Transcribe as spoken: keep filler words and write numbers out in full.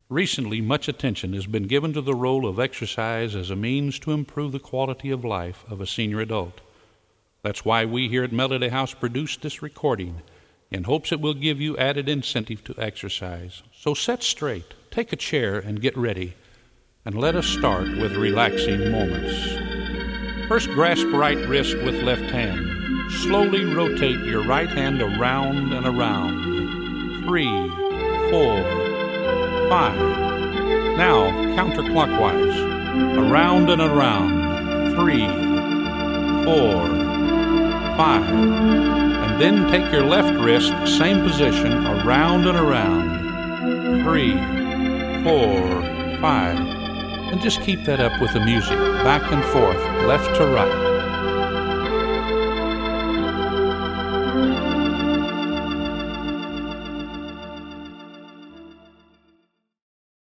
Recently, much attention has been given to the role of exercise as a means to improve the quality of life of a senior adult. That's why we here at Melody House produced this recording, in hopes it will give you added incentive to exercise. So set straight, take a chair, and get ready, and let us start with relaxing moments. First, grasp right wrist with left hand. Slowly rotate your right hand around and around. Three, four, five. Now, counterclockwise. Around and around. Three, four, five. And then take your left wrist, same position, around and around. Three, four, five. And just keep that up with the music, back and forth, left to right.